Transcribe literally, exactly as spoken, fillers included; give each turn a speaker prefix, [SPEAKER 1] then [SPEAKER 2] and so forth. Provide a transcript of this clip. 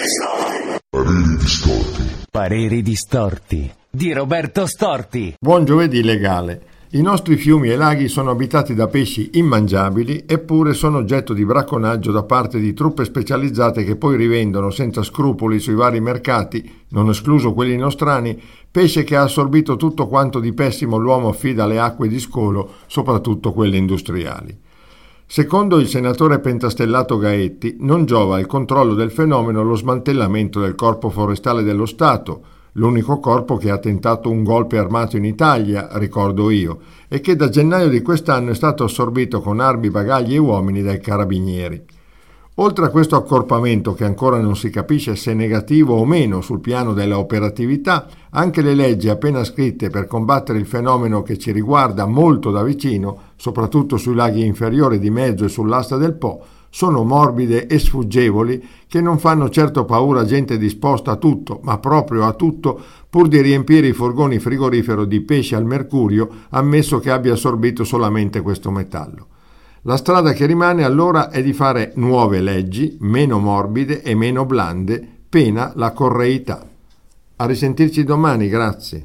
[SPEAKER 1] Pareri distorti.
[SPEAKER 2] Pareri distorti di Roberto Storti.
[SPEAKER 3] Buon giovedì legale. I nostri fiumi e laghi sono abitati da pesci immangiabili, eppure sono oggetto di bracconaggio da parte di truppe specializzate che poi rivendono senza scrupoli sui vari mercati, non escluso quelli nostrani, pesce che ha assorbito tutto quanto di pessimo l'uomo affida alle acque di scolo, soprattutto quelle industriali. Secondo il senatore pentastellato Gaetti, non giova al controllo del fenomeno lo smantellamento del Corpo Forestale dello Stato, l'unico corpo che ha tentato un golpe armato in Italia, ricordo io, e che da gennaio di quest'anno è stato assorbito con armi, bagagli e uomini dai carabinieri. Oltre a questo accorpamento, che ancora non si capisce se è negativo o meno sul piano della operatività, anche le leggi appena scritte per combattere il fenomeno che ci riguarda molto da vicino, soprattutto sui laghi inferiori di mezzo e sull'asta del Po, sono morbide e sfuggevoli che non fanno certo paura a gente disposta a tutto, ma proprio a tutto, pur di riempire i furgoni frigorifero di pesce al mercurio, ammesso che abbia assorbito solamente questo metallo. La strada che rimane allora è di fare nuove leggi, meno morbide e meno blande, pena la correità. A risentirci domani, grazie.